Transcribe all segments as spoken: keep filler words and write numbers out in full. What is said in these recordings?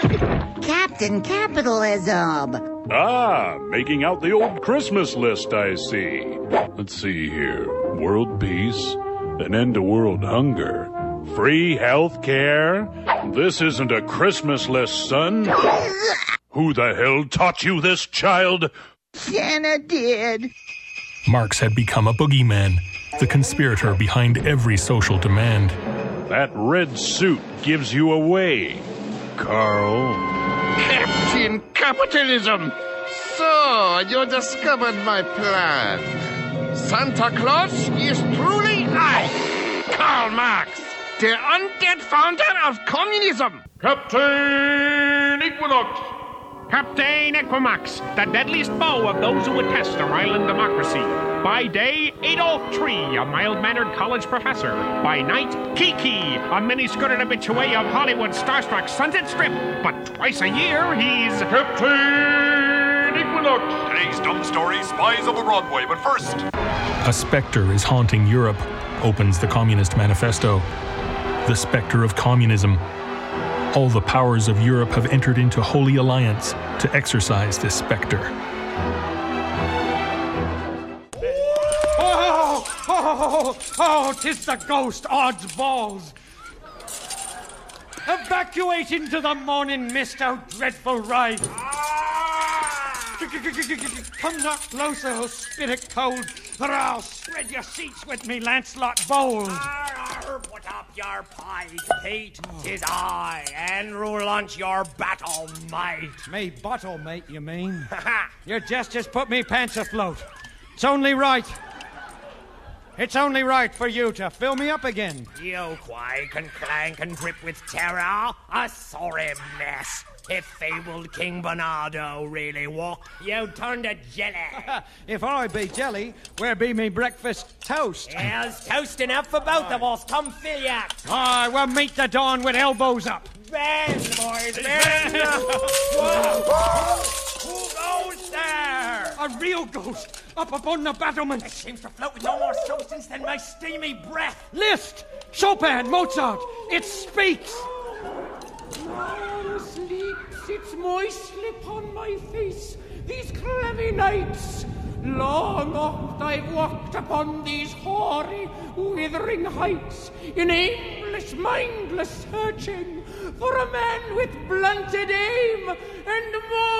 Captain Capitalism. Ah, making out the old Christmas list, I see. Let's see here. World peace, an end to world hunger, free health care. This isn't a Christmas list, son. Who the hell taught you this, child? Santa did. Marx had become a boogeyman, the conspirator behind every social demand. That red suit gives you away, Carl. Captain Capitalism! So, you discovered my plan. Santa Claus is truly I, Karl Marx, the undead founder of communism. Captain Equinox! Captain Equimax, the deadliest foe of those who would test our island democracy. By day, Adolf Tree, a mild-mannered college professor. By night, Kiki, a mini-skirted habitué of Hollywood's starstruck Sunset Strip. But twice a year, he's... Captain Equinox! Today's dumb story, Spies Over Broadway, but first... A specter is haunting Europe, opens the Communist Manifesto. The specter of communism. All the powers of Europe have entered into holy alliance to exorcise this specter. Oh, oh, oh, 'tis the ghost, odds balls. Evacuate into the morning mist, oh dreadful ride. Come not closer, oh spirit cold, or I'll spread your seats with me, Lancelot Bold. Put up your pipe, Pete, tis I, and launch your battle, mate. Me bottle, mate, you mean? Your gestures put me pants afloat. It's only right. It's only right for you to fill me up again. You quake and clank and drip with terror, a sorry mess. If fabled King Bernardo really walked, you'd turn to jelly. If I be jelly, where be me breakfast toast? There's toast enough for both of us. Come fill ya. Aye, we'll meet the dawn with elbows up. Bend, boys, bend. Who goes there? A real ghost, up upon the battlement. It seems to float with no more substance than my steamy breath. Liszt, Chopin, Mozart, it speaks. Now sleep sits moistly upon my face these clammy nights. Long oft I've walked upon these hoary, withering heights in aimless, mindless searching for a man with blunted aim and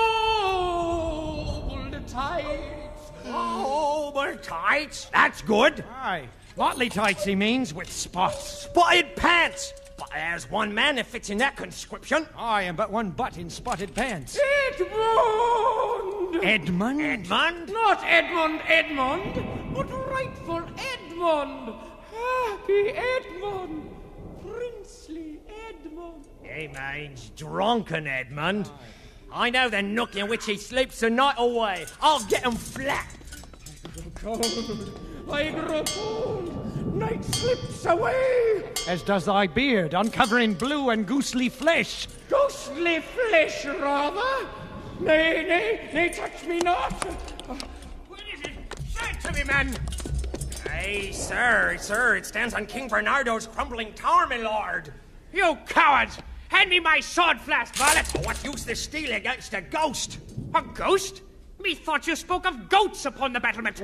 mold tights. Over tights? That's good. Aye, motley tights he means, with spots. Spotted pants. But there's one man that fits in that conscription. Aye, and but one butt in spotted pants. Edmund! Edmund? Edmund? Not Edmund Edmund, but rightful Edmund. Happy Edmund. Princely Edmund. He means drunken Edmund. Aye. I know the nook in which he sleeps the night away. I'll get him flat. I grow cold. I grow cold. Night slips away. As does thy beard, uncovering blue and ghostly flesh. Ghostly flesh, rather. Nay, nay, nay, touch me not. What is it? Say it to me, man. Hey, sir, sir, it stands on King Bernardo's crumbling tower, my lord. You cowards! Hand me my sword flask, varlet! What use the steel against a ghost? A ghost? Methought you spoke of goats upon the battlement.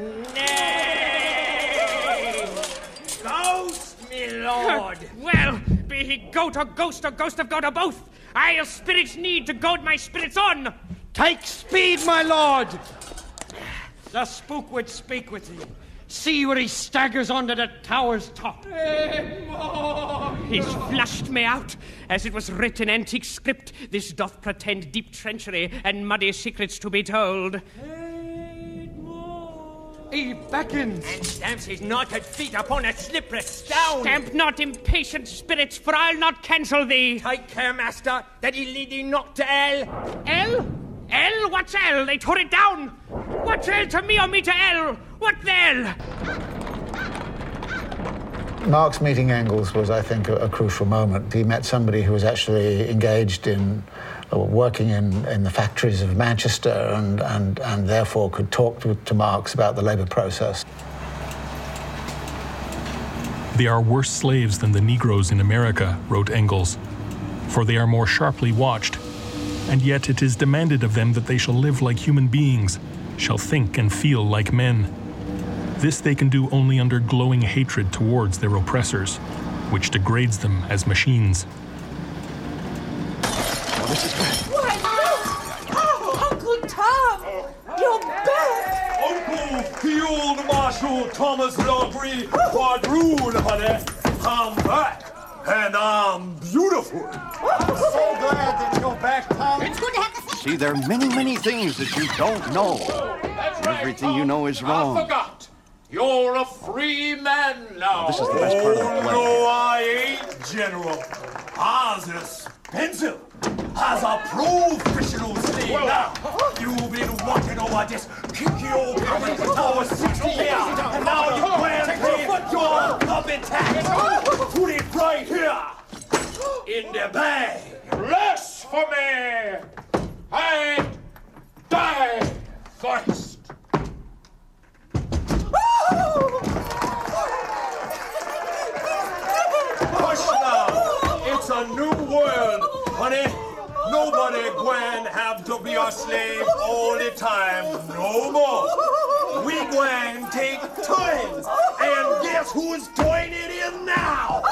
Nay! Ghost, me lord! Well, be he goat or ghost or ghost of God or both, I'll spirits need to goad my spirits on. Take speed, my lord! The spook would speak with thee. See where he staggers onto the tower's top. Edmund! He's flushed me out. As it was writ in antique script, this doth pretend deep treachery and muddy secrets to be told. He beckons and stamps his knotted feet upon a slippery stone. Stamp not, impatient spirits, for I'll not cancel thee. Take care, master, that he lead thee not to L. L? L? What's L? They tore it down. What's L to me or me to L? What the L? Marx meeting Engels was, I think, a, a crucial moment. He met somebody who was actually engaged in uh, working in, in the factories of Manchester and, and, and therefore could talk to, to Marx about the labour process. They are worse slaves than the Negroes in America, wrote Engels, for they are more sharply watched, and yet it is demanded of them that they shall live like human beings, shall think and feel like men. This they can do only under glowing hatred towards their oppressors, which degrades them as machines. Oh, this is good. Why, look! Oh, Uncle Tom! You're back! Uncle Field Marshal Thomas Logry Quadroon, honey. I'm back, and I'm beautiful. I'm so glad that you're back, Tom. It's good to have to see. See, there are many, many things that you don't know. That's right, Everything Tom. you know is wrong. I forgot. You're a free man now. This is the best part of the play. Oh, no, I ain't, General. Ours is expensive. As a professional slave now, you've been walking over this kinky old building for sixty years, and now you plan to pay your puppet tax. Put it right here in the bag. Bless for me and die first. Hush now, it's a new world, honey. Nobody gwen have to be a slave all the time, no more. We gwen take turns, and guess who's doing it in now?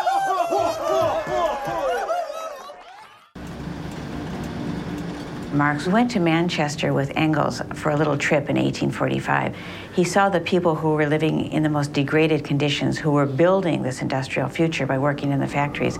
Marx went to Manchester with Engels for a little trip in eighteen forty-five. He saw the people who were living in the most degraded conditions, who were building this industrial future by working in the factories.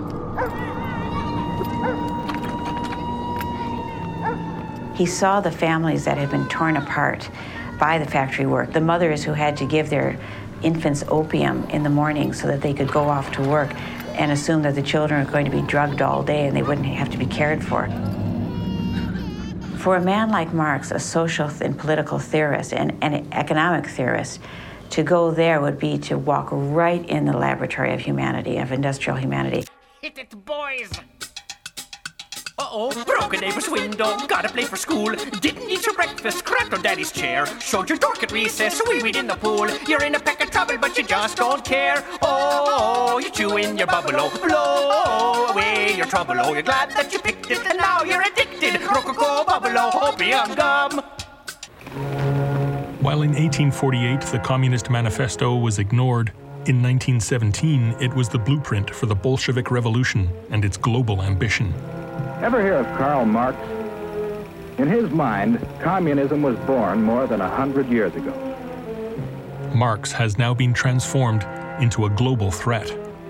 He saw the families that had been torn apart by the factory work, the mothers who had to give their infants opium in the morning so that they could go off to work and assume that the children were going to be drugged all day and they wouldn't have to be cared for. For a man like Marx, a social and political theorist and an economic theorist, to go there would be to walk right in the laboratory of humanity, of industrial humanity. Hit it, boys! Uh-oh, broke a neighbor's window, gotta play for school. Didn't eat your breakfast, cracked on daddy's chair. Showed your dork at recess, so we read in the pool. You're in a peck of trouble, but you just don't care. Oh, you chew in your bubble, oh, blow away your trouble. Oh, you're glad that you picked it, and now you're addicted. Rococo, bubble, oh, opium gum. While in eighteen forty-eight the Communist Manifesto was ignored, in nineteen seventeen it was the blueprint for the Bolshevik Revolution and its global ambition. Ever hear of Karl Marx? In his mind, communism was born more than a hundred years ago. Marx has now been transformed into a global threat.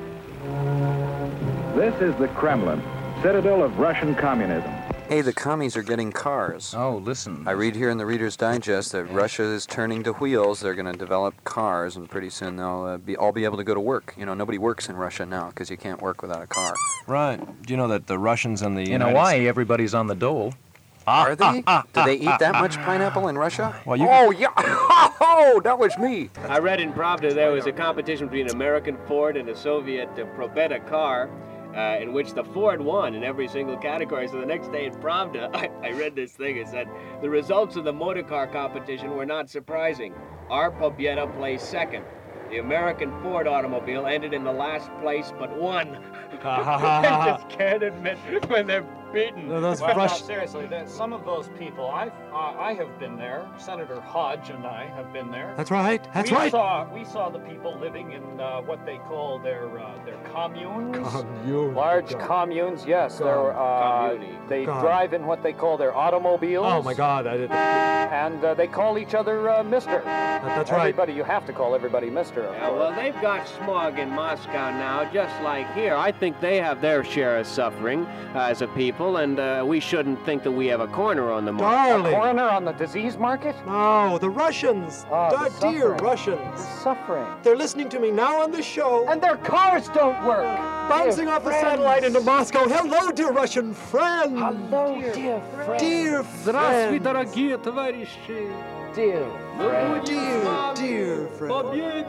This is the Kremlin, citadel of Russian communism. Hey, the commies are getting cars. Oh, listen. I read here in the Reader's Digest that Russia is turning to wheels. They're going to develop cars, and pretty soon they'll uh, be all be able to go to work. You know, nobody works in Russia now because you can't work without a car. Right. Do you know that the Russians and the In United Hawaii, States... everybody's on the dole. Are they? Do they eat that much pineapple in Russia? Well, you oh, yeah. Oh, that was me. I read in Pravda there was a competition between American Ford and a Soviet uh, Probeta car. Uh, in which the Ford won in every single category. So the next day in Pravda, I, I read this thing. It said, the results of the motor car competition were not surprising. Our Pobeda placed second. The American Ford automobile ended in the last place but won. I just can't admit when they're beaten. No, those well, Rush... no, seriously, some of those people, I've, uh, I have been there. Senator Hodge and I have been there. That's right. That's we right. Saw, we saw the people living in uh, what they call their uh, their communes. Commune. Large God. communes, yes. They're, uh, they God. drive in what they call their automobiles. Oh, my God. I did. And uh, they call each other uh, Mister. That, that's everybody, right. Everybody, you have to call everybody Mister. Yeah, well, they've got smog in Moscow now, just like here. I think they have their share of suffering uh, as a people, and uh, we shouldn't think that we have a corner on the market. Darling. A corner on the disease market? No, the Russians. Oh, the dear Russians. The suffering. They're listening to me now on the show. And their cars don't work. Bouncing dear off friends. the satellite into Moscow. Hello, dear Russian friends. Hello, dear, dear friends. Dear Здравствуй, friends. дорогие товарищи. Dear friends. Dear, dear friends.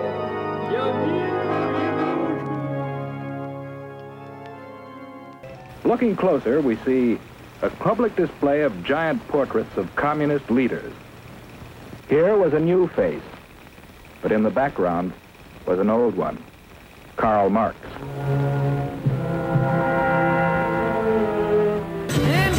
Looking closer, we see a public display of giant portraits of communist leaders. Here was a new face, but in the background was an old one, Karl Marx. In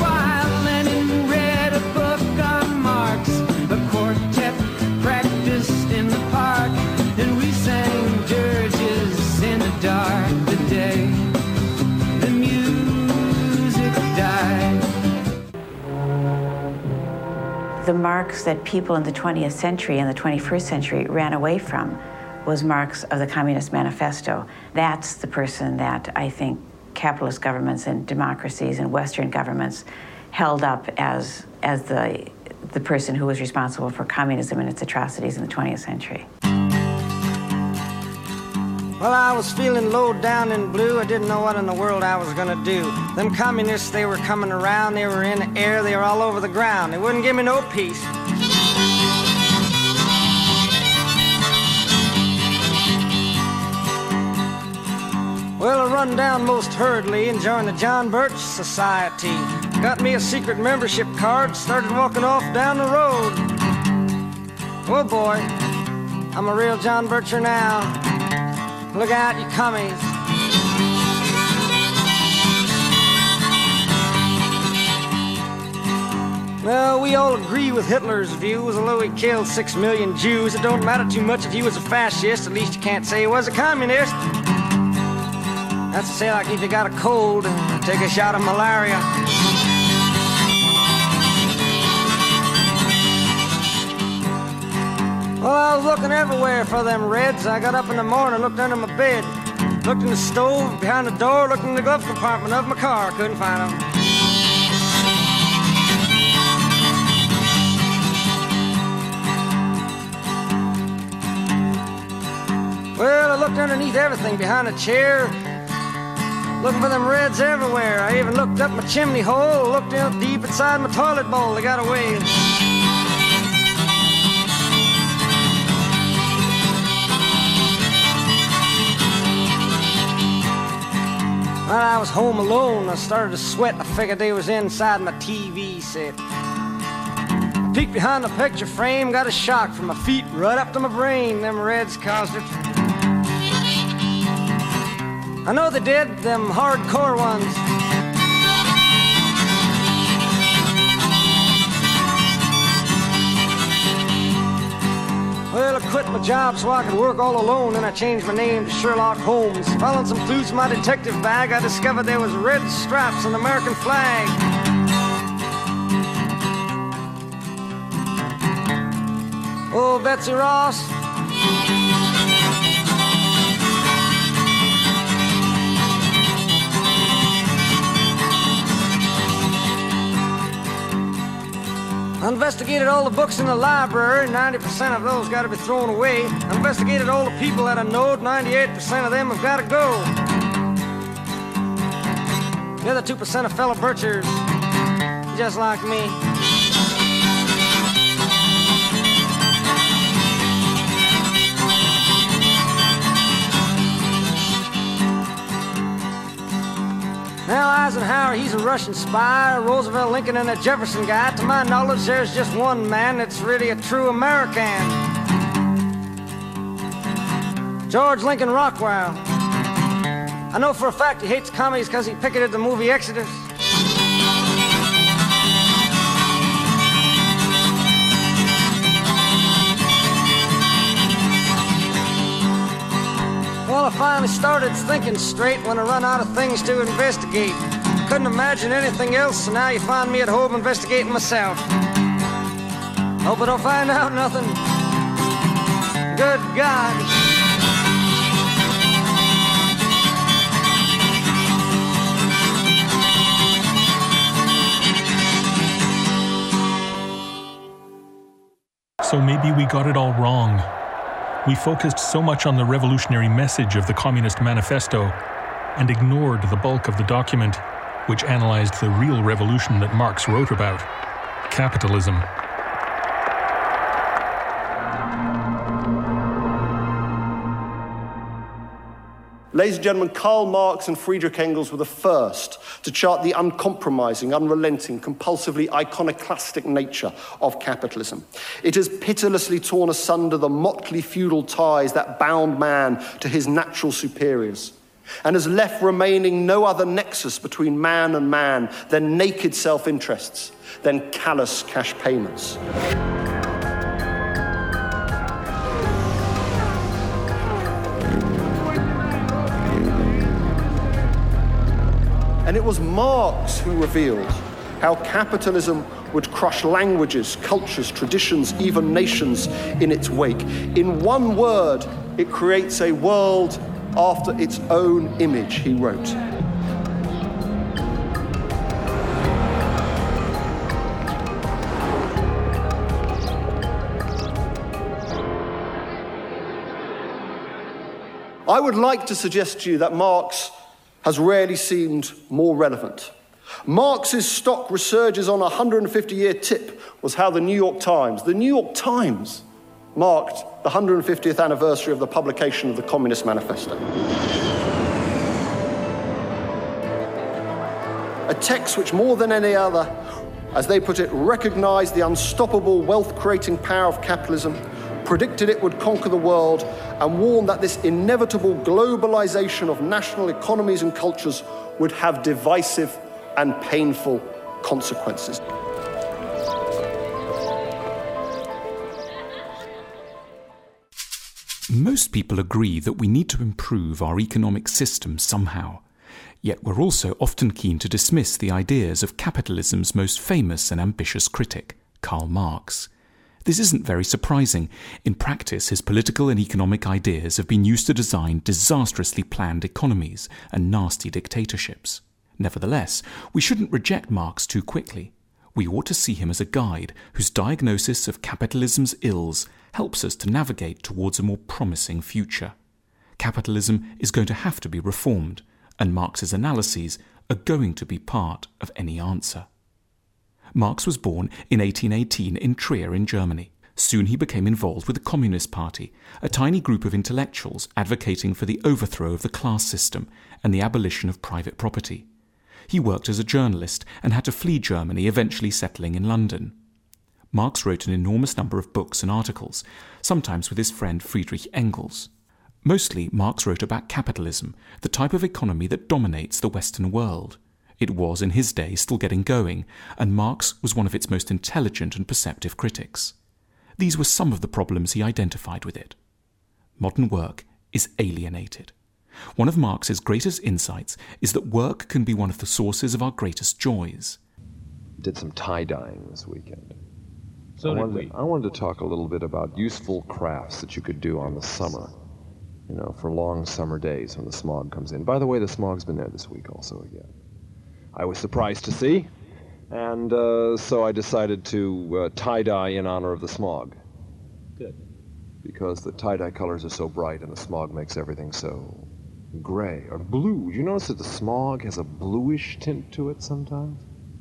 The Marx that people in the twentieth century and the twenty-first century ran away from was Marx of the Communist Manifesto. That's the person that I think capitalist governments and democracies and Western governments held up as, as the, the person who was responsible for communism and its atrocities in the twentieth century. Well, I was feeling low down in blue. I didn't know what in the world I was gonna do. Them communists, they were coming around. They were in the air. They were all over the ground. They wouldn't give me no peace. Well, I run down most hurriedly and joined the John Birch Society. Got me a secret membership card, started walking off down the road. Oh boy, I'm a real John Bircher now. Look out, you commies. Well, we all agree with Hitler's views, although he killed six million Jews. It don't matter too much if he was a fascist, at least you can't say he was a communist. That's to say, like if you got a cold, take a shot of malaria. Well, I was looking everywhere for them Reds. I got up in the morning, looked under my bed, looked in the stove, behind the door, looked in the glove compartment of my car. Couldn't find them. Well, I looked underneath everything, behind a chair, looking for them Reds everywhere. I even looked up my chimney hole, looked out deep inside my toilet bowl. They got away. When I was home alone, I started to sweat. I figured they was inside my T V set. I peeked behind the picture frame, got a shock from my feet right up to my brain. Them Reds caused it. I know they did, them hardcore ones. Well, I quit my job so I could work all alone, and I changed my name to Sherlock Holmes. Following some clues in my detective bag, I discovered there was red stripes on the American flag. Oh, Betsy Ross. I investigated all the books in the library, ninety percent of those got to be thrown away. I investigated all the people that I knowed, ninety-eight percent of them have got to go. The other two percent of fellow Birchers, just like me. Now Eisenhower, he's a Russian spy, Roosevelt, Lincoln, and a Jefferson guy. To my knowledge, there's just one man that's really a true American. George Lincoln Rockwell. I know for a fact he hates commies because he picketed the movie Exodus. Well, I finally started thinking straight when I run out of things to investigate. Couldn't imagine anything else, so now you find me at home investigating myself. Hope I don't find out nothing. Good God. So maybe we got it all wrong. We focused so much on the revolutionary message of the Communist Manifesto and ignored the bulk of the document, which analyzed the real revolution that Marx wrote about, capitalism. Ladies and gentlemen, Karl Marx and Friedrich Engels were the first to chart the uncompromising, unrelenting, compulsively iconoclastic nature of capitalism. It has pitilessly torn asunder the motley feudal ties that bound man to his natural superiors, and has left remaining no other nexus between man and man than naked self-interests, than callous cash payments. And it was Marx who revealed how capitalism would crush languages, cultures, traditions, even nations in its wake. In one word, it creates a world after its own image, he wrote. I would like to suggest to you that Marx has rarely seemed more relevant. Marx's stock resurges on a one hundred fifty year tip was how the New York Times, the New York Times, marked the one hundred fiftieth anniversary of the publication of the Communist Manifesto. A text which more than any other, as they put it, recognized the unstoppable wealth-creating power of capitalism, predicted it would conquer the world, and warned that this inevitable globalization of national economies and cultures would have divisive and painful consequences. Most people agree that we need to improve our economic system somehow. Yet we're also often keen to dismiss the ideas of capitalism's most famous and ambitious critic, Karl Marx. This isn't very surprising. In practice, his political and economic ideas have been used to design disastrously planned economies and nasty dictatorships. Nevertheless, we shouldn't reject Marx too quickly. We ought to see him as a guide whose diagnosis of capitalism's ills helps us to navigate towards a more promising future. Capitalism is going to have to be reformed, and Marx's analyses are going to be part of any answer. Marx was born in eighteen eighteen in Trier in Germany. Soon he became involved with the Communist Party, a tiny group of intellectuals advocating for the overthrow of the class system and the abolition of private property. He worked as a journalist and had to flee Germany, eventually settling in London. Marx wrote an enormous number of books and articles, sometimes with his friend Friedrich Engels. Mostly, Marx wrote about capitalism, the type of economy that dominates the Western world. It was, in his day, still getting going, and Marx was one of its most intelligent and perceptive critics. These were some of the problems he identified with it. Modern work is alienated. One of Marx's greatest insights is that work can be one of the sources of our greatest joys. Did some tie-dyeing this weekend. So I did wanted, we. I wanted to talk a little bit about useful crafts that you could do on the summer, you know, for long summer days when the smog comes in. By the way, the smog's been there this week also again. I was surprised to see, and uh, so I decided to uh, tie-dye in honor of the smog. Good. Because the tie-dye colors are so bright and the smog makes everything so gray or blue. You notice that the smog has a bluish tint to it sometimes?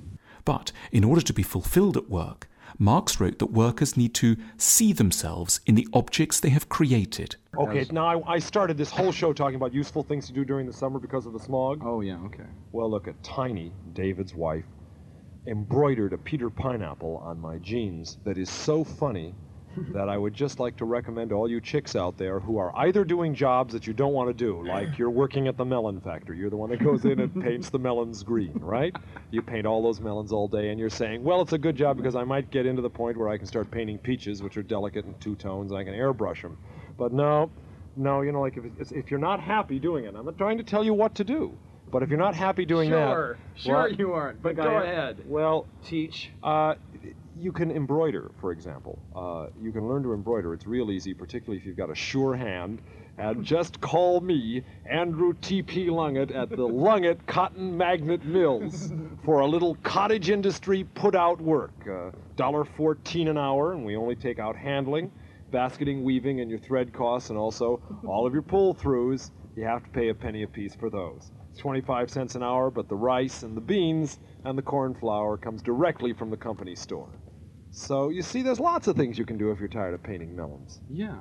But in order to be fulfilled at work, Marx wrote that workers need to see themselves in the objects they have created. Okay, now I, I started this whole show talking about useful things to do during the summer because of the smog. Oh, yeah, okay. Well, look at Tiny, David's wife, embroidered a Peter Pineapple on my jeans that is so funny that I would just like to recommend to all you chicks out there who are either doing jobs that you don't want to do, like you're working at the melon factory. You're the one that goes in and paints the melons green, right? You paint all those melons all day, and you're saying, well, it's a good job because I might get into the point where I can start painting peaches, which are delicate and two tones, and I can airbrush them. But no, no, you know, like if, it's, if you're not happy doing it, I'm not trying to tell you what to do. But if you're not happy doing sure, that... Sure, sure well, you aren't, but go ahead. Well, teach. Uh, you can embroider, for example. Uh, you can learn to embroider. It's real easy, particularly if you've got a sure hand. And just call me, Andrew T P Lungett, at the Lungett Cotton Magnet Mills for a little cottage industry put-out work. one dollar fourteen an hour, and we only take out handling, basketing, weaving, and your thread costs, and also all of your pull-throughs. You have to pay a penny apiece for those. It's twenty-five cents an hour, but the rice and the beans and the corn flour comes directly from the company store. So, you see, there's lots of things you can do if you're tired of painting melons. Yeah.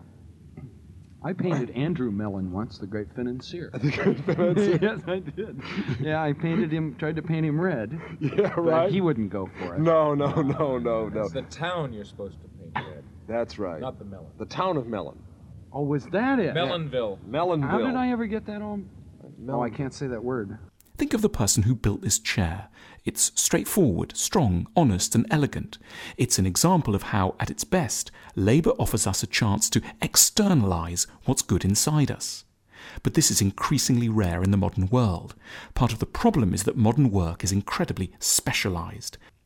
I painted Andrew Mellon once, the great financier. The great financier? Yes, I did. Yeah, I painted him, tried to paint him red. Yeah, but right. he wouldn't go for it. No, no, no, no, no. It's the town you're supposed to paint red. That's right. Not the melon. The town of Mellon. Oh, was that it? Mellonville. Yeah. Mellonville. How did I ever get that on? Mellon. Oh, I can't say that word. Think of the person who built this chair. It's straightforward, strong, honest, and elegant. It's an example of how, at its best, labour offers us a chance to externalise what's good inside us. But this is increasingly rare in the modern world. Part of the problem is that modern work is incredibly specialised.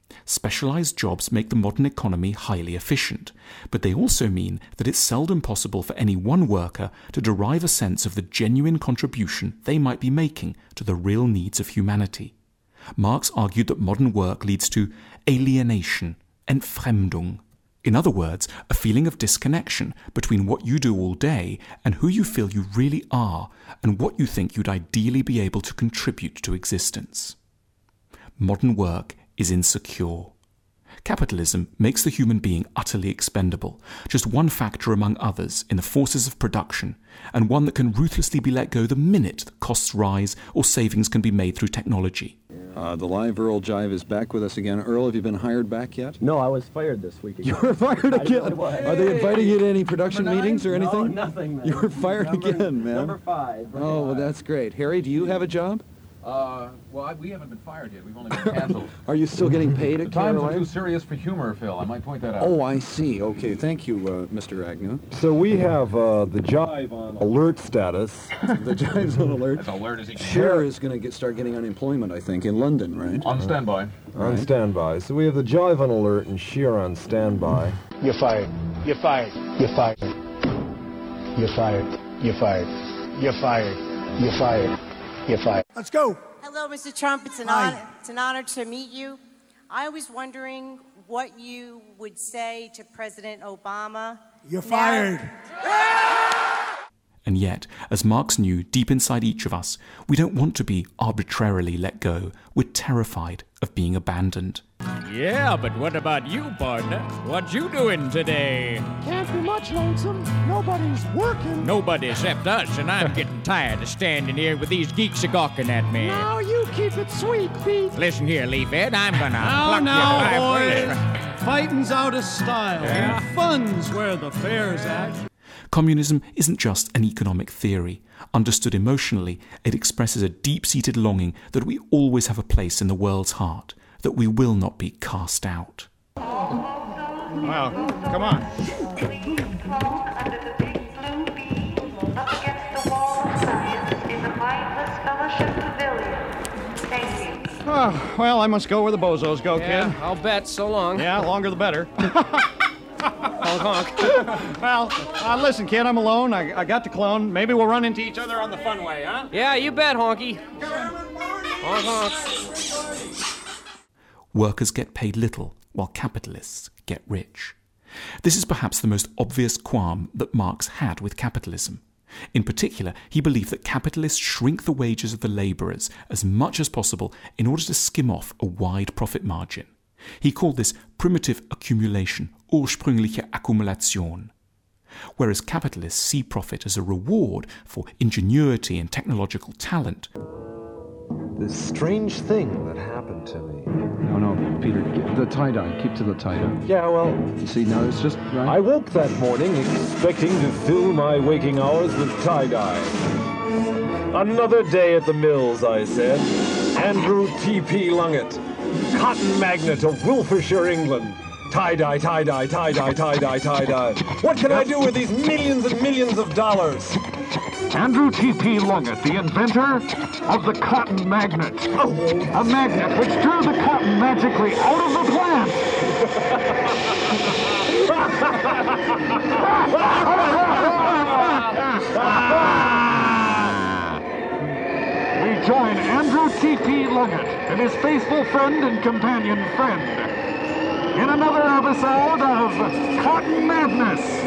Specialized jobs make the modern economy highly efficient, but they also mean that it's seldom possible for any one worker to derive a sense of the genuine contribution they might be making to the real needs of humanity. Marx argued that modern work leads to alienation, Entfremdung. In other words, a feeling of disconnection between what you do all day and who you feel you really are and what you think you'd ideally be able to contribute to existence. Modern work is insecure. Capitalism makes the human being utterly expendable, just one factor among others in the forces of production, and one that can ruthlessly be let go the minute that costs rise or savings can be made through technology. Uh, the live Earl Jive is back with us again. Earl, have you been hired back yet? No, I was fired this week again. You were fired again? Are they inviting you to any production meetings or anything? No, nothing, man. You were fired number, again, man. Number five. Oh, well, that's great. Harry, do you have a job? Uh, well, I, we haven't been fired yet. We've only been canceled. Are you still getting paid at The times are Caroline? too serious for humor, Phil. I might point that out. Oh, I see. Okay, thank you, uh, Mister Agnew. So we have uh, the Jive on alert status. The Jive's on alert. As alert as he can. Cher is going to get start getting unemployment, I think, in London, right? On standby. On Right. standby. So we have the Jive on alert and Sheer on standby. You're fired. You're fired. You're fired. You're fired. You're fired. You're fired. You're fired. You're fired. Let's go. Hello, Mister Trump. It's an Hi. honor. It's an honor to meet you. I was wondering what you would say to President Obama. You're now- fired. And yet, as Marx knew deep inside each of us, we don't want to be arbitrarily let go. We're terrified of being abandoned. Yeah, but what about you, partner? What you doing today? Can't be much, Lonesome. Nobody's working. Nobody except us, and I'm getting tired of standing here with these geeks a gawking at me. Now you keep it sweet, Pete. Listen here, Leafhead, I'm gonna Now, pluck now, your boys. five Fighting's out of style. Yeah. And fun's where the fair's at. Communism isn't just an economic theory. Understood emotionally, it expresses a deep-seated longing that we always have a place in the world's heart, that we will not be cast out. Well, come on. Oh, well, I must go where the bozos go, Yeah, kid. I'll bet. So long. Yeah, longer the better. honk, honk. Well, uh, listen, kid, I'm alone. I, I got the clone. Maybe we'll run into each other on the funway, huh? Yeah, you bet, Honky. Honk, honk. Workers get paid little, while capitalists get rich. This is perhaps the most obvious qualm that Marx had with capitalism. In particular, he believed that capitalists shrink the wages of the labourers as much as possible in order to skim off a wide profit margin. He called this primitive accumulation, ursprüngliche Akkumulation. Whereas capitalists see profit as a reward for ingenuity and technological talent. This strange thing that happened to me. No, no, Peter, get the tie-dye. Keep to the tie-dye. Yeah, well... You see, now it's just right. I woke that morning expecting to fill my waking hours with tie-dye. Another day at the mills, I said. Andrew T P Lungett, cotton magnate of Wiltshire, England. Tie-dye, tie-dye, tie-dye, tie-dye, tie-dye. What can I do with these millions and millions of dollars? Andrew T P Lungett, the inventor of the cotton magnet. Oh. A magnet which drew the cotton magically out of the plant. We join Andrew T P Lungett and his faithful friend and companion friend in another episode of Cotton Madness.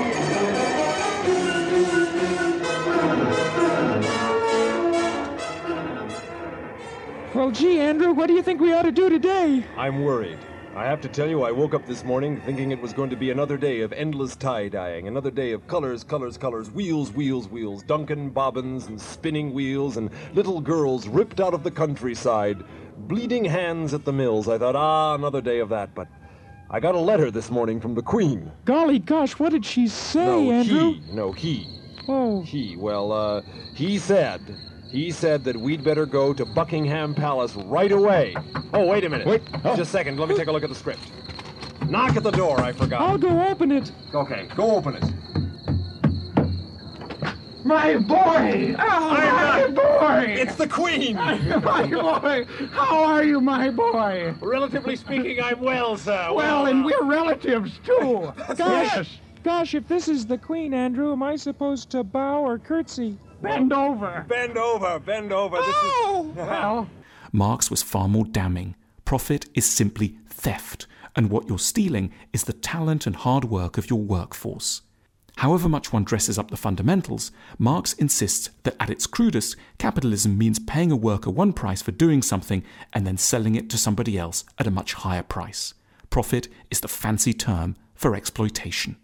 Well, gee, Andrew, what do you think we ought to do today? I'm worried. I have to tell you, I woke up this morning thinking it was going to be another day of endless tie-dyeing, another day of colors, colors, colors, wheels, wheels, wheels, Duncan bobbins and spinning wheels and little girls ripped out of the countryside, bleeding hands at the mills. I thought, ah, another day of that, but I got a letter this morning from the Queen. Golly gosh, what did she say, no, Andrew? he, no, he. Oh. He, well, uh, he said... He said that we'd better go to Buckingham Palace right away. Oh, wait a minute. Wait. Oh. Just a second. Let me take a look at the script. Knock at the door, I forgot. I'll go open it. Okay, go open it. My boy! Oh, my boy! It's the Queen! My boy! How are you, my boy? Relatively speaking, I'm well, sir. Well, and we're relatives, too. Gosh, Yes. gosh, if this is the Queen, Andrew, am I supposed to bow or curtsy? Bend over. Bend over, bend over. This Oh! is... Well, Marx was far more damning. Profit is simply theft, and what you're stealing is the talent and hard work of your workforce. However much one dresses up the fundamentals, Marx insists that at its crudest, capitalism means paying a worker one price for doing something and then selling it to somebody else at a much higher price. Profit is the fancy term for exploitation.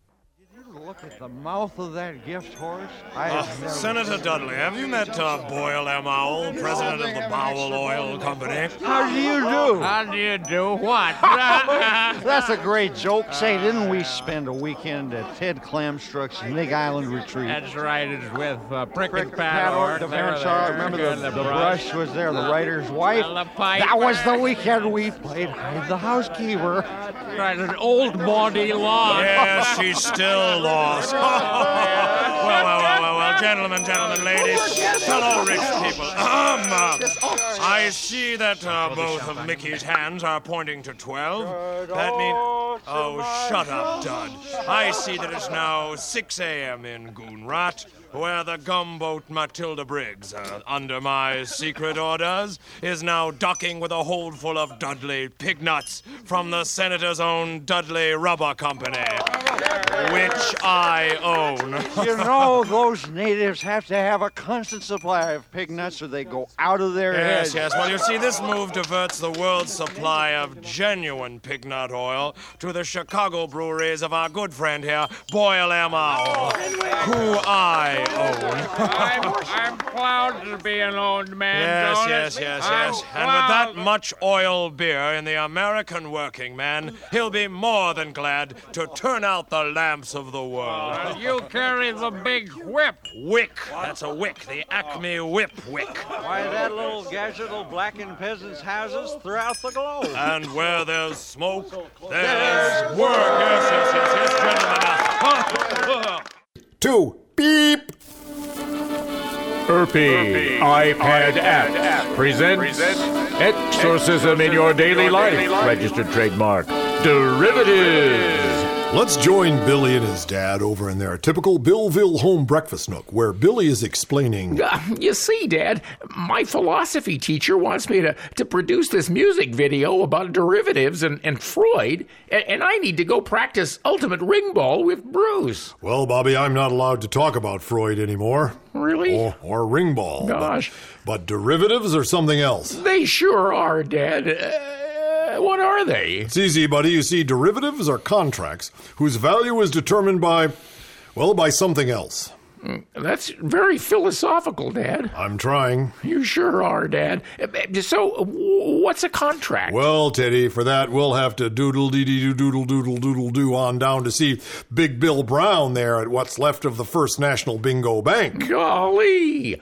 Look at the mouth of that gift horse. I Uh, have never Senator Dudley, have you met uh, Boyle M. Owl, president of the Bowel Oil Company? How do you do? How do you do what? That's a great joke. Say, didn't we spend a weekend at Ted Clamstruck's Nig Island Retreat? That's right, it's with uh, Prick, Prick and and Pat Pat Orr, the Van Char, remember the, the, brush was there, the writer's wife. And the piper. That was the weekend we played Hide the Housekeeper. Right, an old body lost. Yes, she's still lost. well, well, well, well, well, gentlemen, gentlemen, ladies, fellow rich people. Um, uh, I see that uh, both of Mickey's hands are pointing to twelve. That means... Oh, shut up, Dud. I see that it's now six a.m. in Goonrat, where the gumboat Matilda Briggs, uh, under my secret orders, is now docking with a hold full of Dudley pig nuts from the Senator's own Dudley Rubber Company, which I own. You know, those natives have to have a constant supply of pig nuts or they go out of their Yes, heads. yes. Well, you see, this move diverts the world's supply of genuine pig nut oil to the Chicago breweries of our good friend here, Boyle M. Owl, who I own. I'm, I'm proud to be an old man, Yes, Jonas. yes, yes, I'm yes. And with that proud. much oil beer in the American working man, he'll be more than glad to turn out the lamps of the world. Uh, you carry the big whip. Wick. That's a wick. The Acme Whip Wick. Why, that little gadget will blacken peasants' houses throughout the globe. And where there's smoke, there's work. Yes, yes, yes, yes, gentlemen. Two. Beep. Irpy iPad app presents Exorcism in Your Daily Life, registered trademark, Derivatives. Let's join Billy and his dad over in their typical Billville home breakfast nook, where Billy is explaining... Uh, you see, Dad, my philosophy teacher wants me to, to produce this music video about derivatives and, and Freud, and, and I need to go practice ultimate ring ball with Bruce. Well, Bobby, I'm not allowed to talk about Freud anymore. Really? Or, or ring ball. Gosh. But, but derivatives are something else. They sure are, Dad. Uh, what are they? It's easy, buddy. You see, derivatives are contracts whose value is determined by, well, by something else. That's very philosophical, Dad. I'm trying. You sure are, Dad. So, what's a contract? Well, Teddy, for that, we'll have to doodle-dee-dee-doo-doodle-doodle-doodle-doo on down to see Big Bill Brown there at what's left of the First National Bingo Bank. Golly!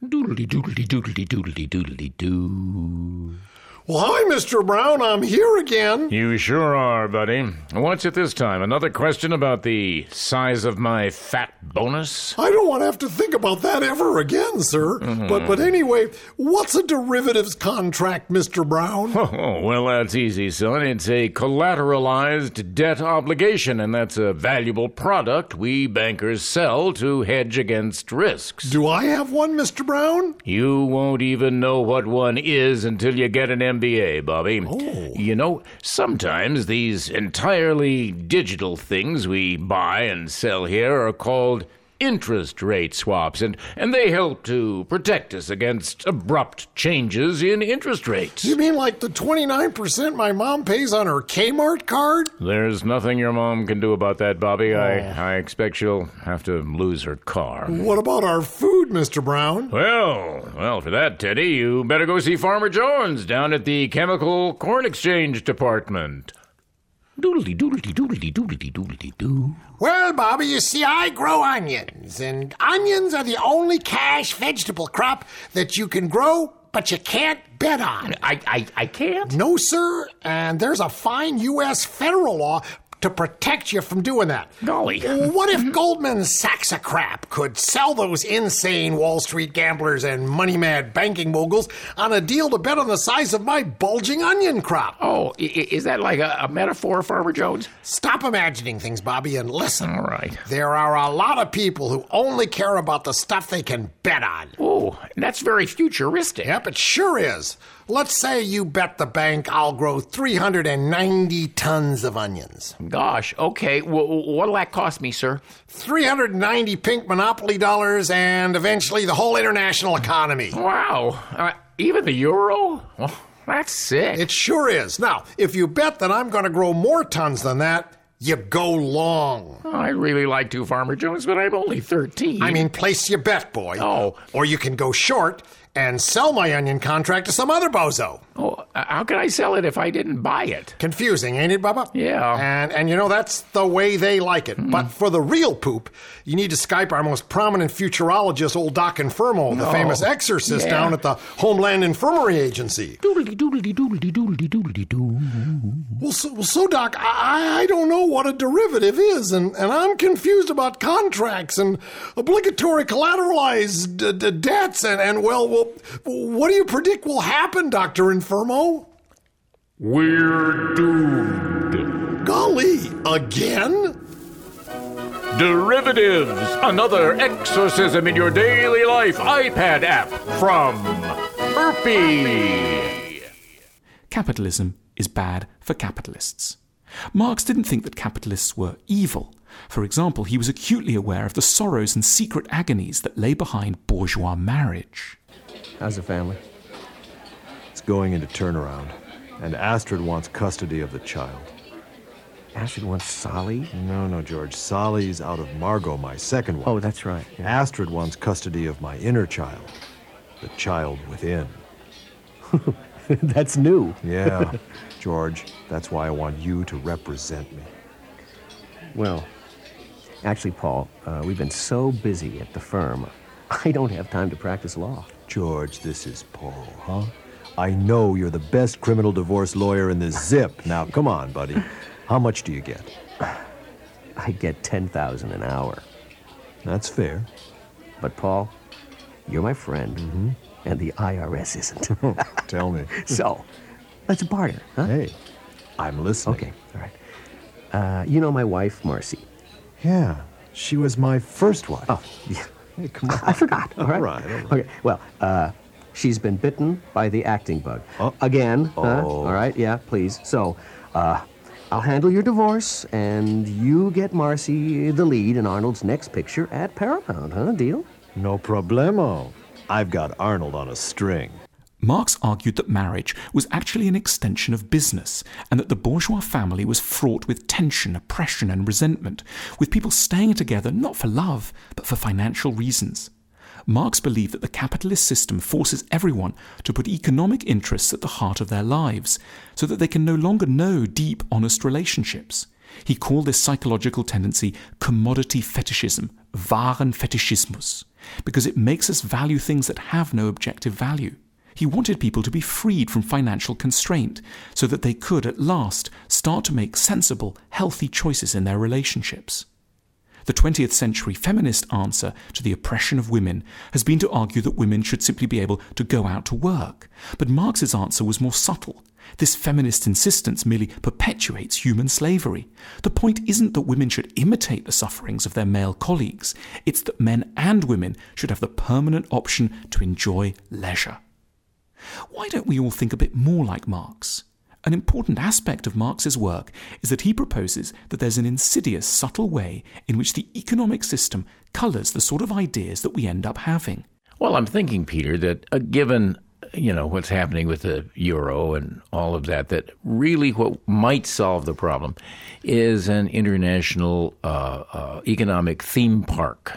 Doodle-dee-doodle-dee-doodle-dee-doodle-dee-doo. Well, hi, Mister Brown. I'm here again. You sure are, buddy. What's it this time? Another question about the size of my fat bonus? I don't want to have to think about that ever again, sir. Mm-hmm. But but anyway, what's a derivatives contract, Mister Brown? Oh, well, that's easy, son. It's a collateralized debt obligation, and that's a valuable product we bankers sell to hedge against risks. Do I have one, Mister Brown? You won't even know what one is until you get an M B A, Bobby. Oh. You know, sometimes these entirely digital things we buy and sell here are called interest rate swaps, and, and they help to protect us against abrupt changes in interest rates. You mean like the twenty-nine percent my mom pays on her Kmart card? There's nothing your mom can do about that, Bobby. Oh. I, I expect she'll have to lose her car. What about our food, Mister Brown? Well, well, for that, Teddy, you better go see Farmer Jones down at the Chemical Corn Exchange Department. Doodly-doodly-doodly-doodly-doodly-doo. Well, Bobby, you see, I grow onions, and onions are the only cash vegetable crop that you can grow, but you can't bet on. I, I, I can't? No, sir, and there's a fine U S federal law to protect you from doing that. Golly. What if Goldman Sachs a crap could sell those insane Wall Street gamblers and money-mad banking moguls on a deal to bet on the size of my bulging onion crop? Oh, i- is that like a, a metaphor, Farmer Jones? Stop imagining things, Bobby, and listen. All right. There are a lot of people who only care about the stuff they can bet on. Oh, that's very futuristic. Yep, it sure is. Let's say you bet the bank I'll grow three hundred ninety tons of onions. Gosh, okay. W- what'll that cost me, sir? three hundred ninety pink Monopoly dollars and eventually the whole international economy. Wow. Uh, even the euro? Well, that's sick. It sure is. Now, if you bet that I'm going to grow more tons than that, you go long. Oh, I'd really like to, Farmer Jones, but I'm only thirteen. I mean, place your bet, boy. Oh. Or you can go short and sell my onion contract to some other bozo. Oh, how can I sell it if I didn't buy it? Confusing, ain't it, Bubba? Yeah. And, and you know, that's the way they like it. Mm. But for the real poop, you need to Skype our most prominent futurologist, old Doc Infermo, the oh. famous exorcist yeah. down at the Homeland Infirmary Agency. Doodly doodly doodly doodly doodly doo. Well, so, well, so Doc, I, I don't know what a derivative is, and, and I'm confused about contracts and obligatory collateralized d- d- debts, and, and well, well, what do you predict will happen, Doctor Infermo? We're doomed. Golly, again? Derivatives, another exorcism in your daily life iPad app from Burpee. Capitalism is bad for capitalists. Marx didn't think that capitalists were evil. For example, he was acutely aware of the sorrows and secret agonies that lay behind bourgeois marriage. How's the family? It's going into turnaround, and Astrid wants custody of the child. Astrid wants Sally? No, no, George. Sally's out of Margot, my second one. Oh, that's right. Yeah. Astrid wants custody of my inner child, the child within. That's new. Yeah, George, that's why I want you to represent me. Well, actually, Paul, uh, we've been so busy at the firm, I don't have time to practice law. George, this is Paul, huh? I know you're the best criminal divorce lawyer in the zip. Now, come on, buddy. How much do you get? I get ten thousand dollars an hour. That's fair. But, Paul, you're my friend, mm-hmm. and the I R S isn't. Tell me. So, let's barter, huh? Hey, I'm listening. Okay, all right. Uh, you know my wife, Marcy? Yeah, she was my first wife. Oh, yeah. Hey, come on. I forgot. All right. All right, all right. Okay, well, uh, she's been bitten by the acting bug. Oh. Again. Oh. Huh? All right, yeah, please. So, uh, I'll handle your divorce, and you get Marcy the lead in Arnold's next picture at Paramount, huh? Deal? No problemo. I've got Arnold on a string. Marx argued that marriage was actually an extension of business, and that the bourgeois family was fraught with tension, oppression, and resentment, with people staying together not for love, but for financial reasons. Marx believed that the capitalist system forces everyone to put economic interests at the heart of their lives, so that they can no longer know deep, honest relationships. He called this psychological tendency commodity fetishism, Warenfetischismus, because it makes us value things that have no objective value. He wanted people to be freed from financial constraint so that they could, at last, start to make sensible, healthy choices in their relationships. The twentieth century feminist answer to the oppression of women has been to argue that women should simply be able to go out to work. But Marx's answer was more subtle. This feminist insistence merely perpetuates human slavery. The point isn't that women should imitate the sufferings of their male colleagues. It's that men and women should have the permanent option to enjoy leisure. Why don't we all think a bit more like Marx? An important aspect of Marx's work is that he proposes that there's an insidious, subtle way in which the economic system colours the sort of ideas that we end up having. Well, I'm thinking, Peter, that uh, given, you know, what's happening with the euro and all of that, that really what might solve the problem is an international uh, uh, economic theme park.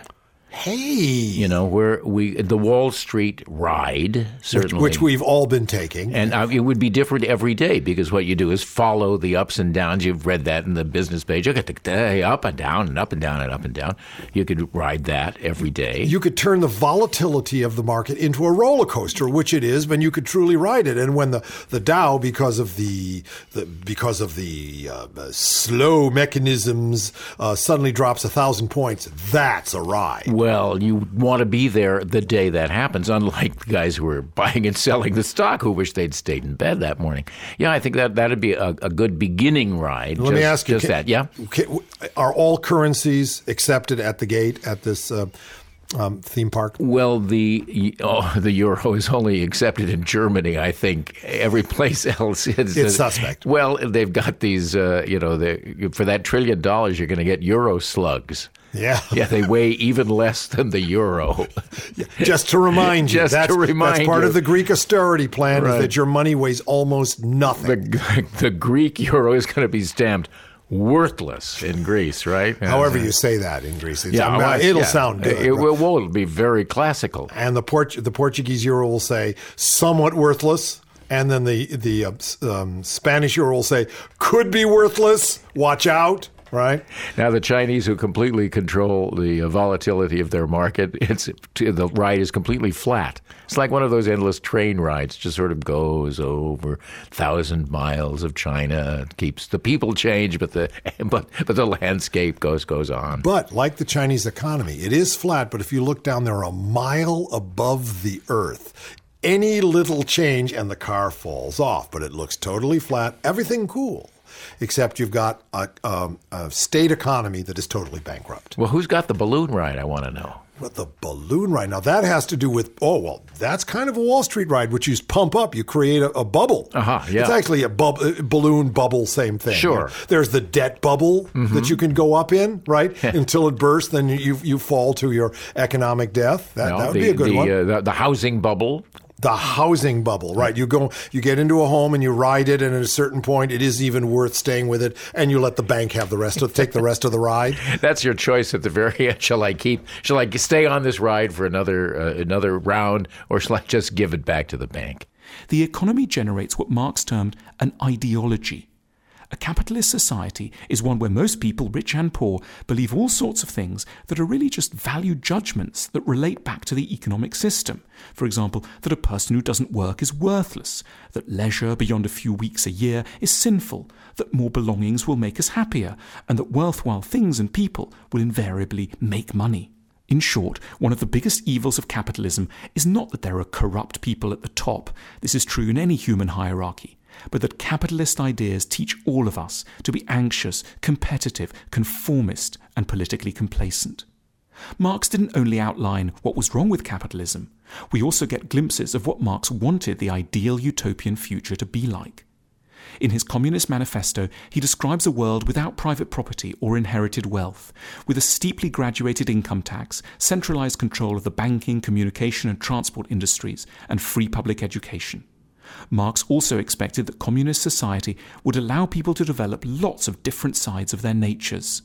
Hey. You know, where we the Wall Street ride, certainly. Which, which we've all been taking. And uh, it would be different every day because what you do is follow the ups and downs. You've read that in the business page. You get the day up and down and up and down and up and down. You could ride that every day. You could turn the volatility of the market into a roller coaster, which it is, when you could truly ride it. And when the, the Dow, because of the, the because of the uh, slow mechanisms, uh, suddenly drops a thousand points, that's a ride. Well, you want to be there the day that happens, unlike the guys who were buying and selling the stock who wish they'd stayed in bed that morning. Yeah, I think that that'd be a, a good beginning ride. Let just, me ask you, just can, that. Yeah, can, are all currencies accepted at the gate at this uh, um, theme park? Well, the oh, the euro is only accepted in Germany. I think every place else is it's uh, suspect. Well, they've got these. Uh, you know, for that trillion dollars, you're going to get euro slugs. Yeah. Yeah, they weigh even less than the euro. Yeah, just to remind you. Just that's, to remind That's part you. of the Greek austerity plan, Right. is that your money weighs almost nothing. The, the Greek euro is going to be stamped worthless in Greece, right? However you say that in Greece. It's, Yeah, I mean, well, it'll yeah. sound good. It, will, well, it'll be very classical. And the Port- the Portuguese euro will say somewhat worthless. And then the, the uh, um, Spanish euro will say could be worthless. Watch out. Right. Now, the Chinese, who completely control the uh, volatility of their market, it's the ride is completely flat. It's like one of those endless train rides, just sort of goes over thousand miles of China. It keeps the people change, but the but but the landscape goes goes on. But like the Chinese economy, it is flat. But if you look down there a mile above the earth, any little change and the car falls off. But it looks totally flat. Everything cool. Except you've got a, um, a state economy that is totally bankrupt. Well, who's got the balloon ride, I want to know. But the balloon ride, now that has to do with, oh, well, that's kind of a Wall Street ride, which you pump up, you create a, a bubble. Uh-huh, yeah. It's actually a bub- balloon bubble, same thing. Sure. You know, there's the debt bubble mm-hmm. that you can go up in, right? Until it bursts, then you you fall to your economic death. That, no, that would the, be a good the, one. Uh, the, the housing bubble. The housing bubble, right? You go, you get into a home and you ride it, and at a certain point, it is even worth staying with it, and you let the bank have the rest of, take the rest of the ride. That's your choice at the very end. Shall I keep? Shall I stay on this ride for another uh, another round, or shall I just give it back to the bank? The economy generates what Marx termed an ideology. A capitalist society is one where most people, rich and poor, believe all sorts of things that are really just value judgments that relate back to the economic system. For example, that a person who doesn't work is worthless, that leisure beyond a few weeks a year is sinful, that more belongings will make us happier, and that worthwhile things and people will invariably make money. In short, one of the biggest evils of capitalism is not that there are corrupt people at the top. This is true in any human hierarchy. But that capitalist ideas teach all of us to be anxious, competitive, conformist, and politically complacent. Marx didn't only outline what was wrong with capitalism. We also get glimpses of what Marx wanted the ideal utopian future to be like. In his Communist Manifesto, he describes a world without private property or inherited wealth, with a steeply graduated income tax, centralized control of the banking, communication, and transport industries, and free public education. Marx also expected that communist society would allow people to develop lots of different sides of their natures.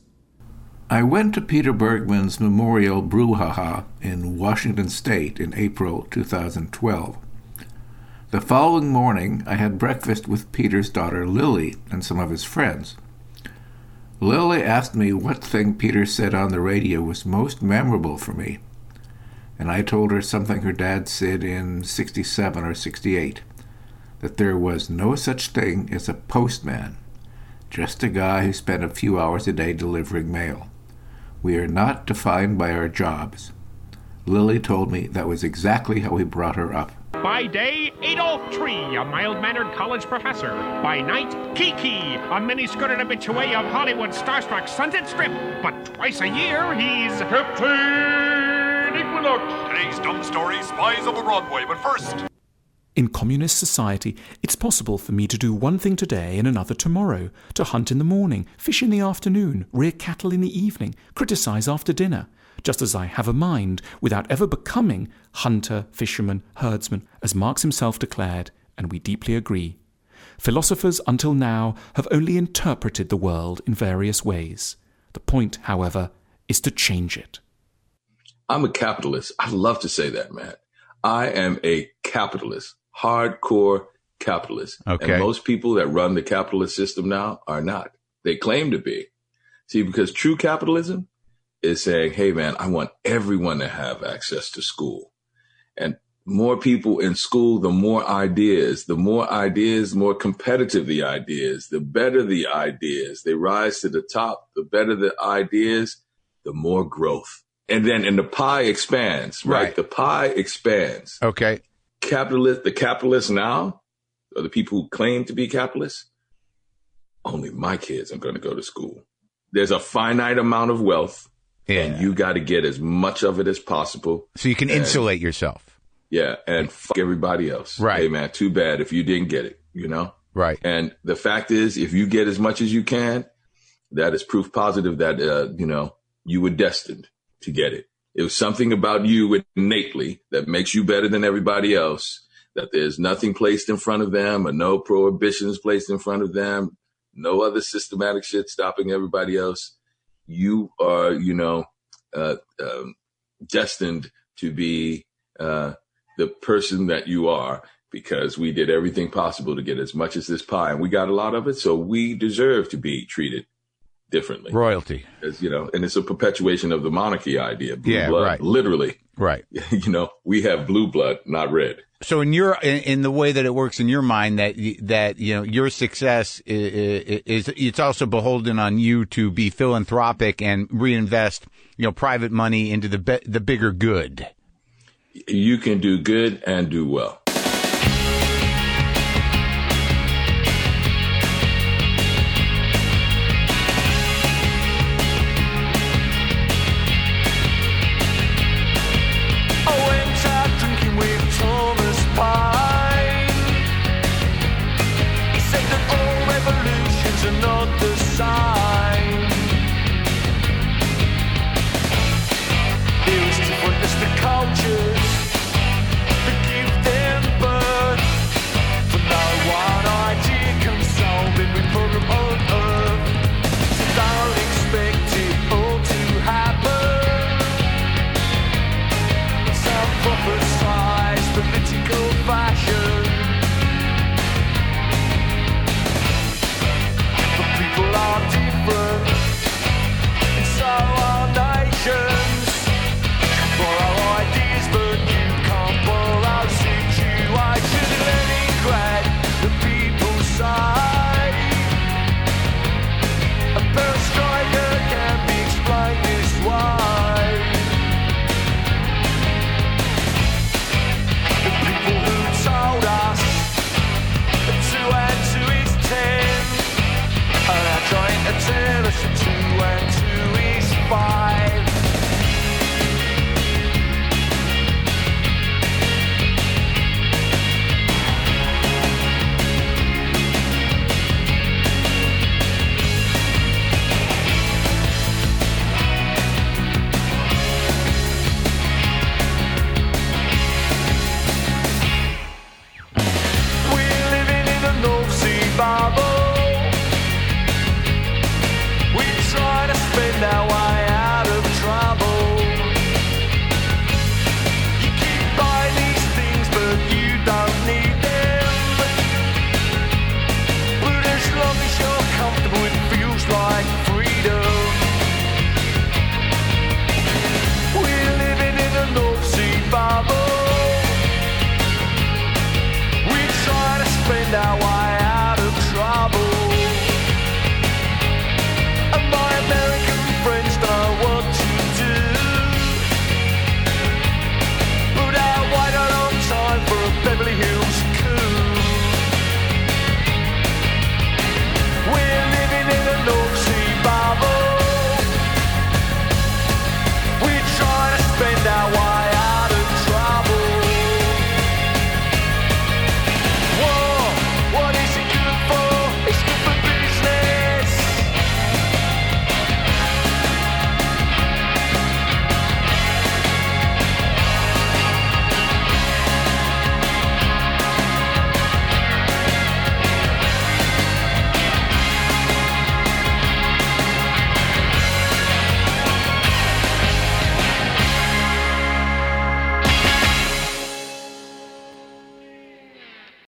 I went to Peter Bergman's memorial brouhaha in Washington State in April two thousand twelve. The following morning, I had breakfast with Peter's daughter Lily and some of his friends. Lily asked me what thing Peter said on the radio was most memorable for me, and I told her something her dad said in sixty-seven or sixty-eight. That there was no such thing as a postman, just a guy who spent a few hours a day delivering mail. We are not defined by our jobs. Lily told me that was exactly how we brought her up. By day, Adolf Tree, a mild-mannered college professor. By night, Kiki, a mini-skirted habitué of Hollywood's starstruck Sunset Strip. But twice a year, he's... Captain Equinox! Today's dumb story, Spies Over Broadway, but first... In communist society, it's possible for me to do one thing today and another tomorrow, to hunt in the morning, fish in the afternoon, rear cattle in the evening, criticize after dinner, just as I have a mind without ever becoming hunter, fisherman, herdsman, as Marx himself declared, and we deeply agree. Philosophers until now have only interpreted the world in various ways. The point, however, is to change it. I'm a capitalist. I love to say that, man. I am a capitalist, hardcore capitalist. Okay. And most people that run the capitalist system now are not. They claim to be. See, because true capitalism is saying, hey, man, I want everyone to have access to school. And more people in school, the more ideas, the more ideas, more competitive the ideas, the better the ideas. They rise to the top. The better the ideas, the more growth. And then, and the pie expands, right? right? The pie expands. Okay. Capitalist, the capitalists now, or the people who claim to be capitalists, only my kids are going to go to school. There's a finite amount of wealth, yeah. and you got to get as much of it as possible. So you can and, insulate yourself. Yeah, and fuck everybody else. Right. Hey, man, too bad if you didn't get it, you know? Right. And the fact is, if you get as much as you can, that is proof positive that, uh, you know, you were destined to get it. It was something about you innately that makes you better than everybody else, that there's nothing placed in front of them or no prohibitions placed in front of them, no other systematic shit stopping everybody else. You are, you know, uh, um, destined to be uh, the person that you are because we did everything possible to get as much as this pie, and we got a lot of it, so we deserve to be treated differently. Royalty. As, you know, and it's a perpetuation of the monarchy idea. Blue yeah, blood, right. Literally. Right. You know, we have blue blood, not red. So in your, in, in the way that it works in your mind, that, that, you know, your success is, is, it's also beholden on you to be philanthropic and reinvest, you know, private money into the, be, the bigger good. You can do good and do well. Bob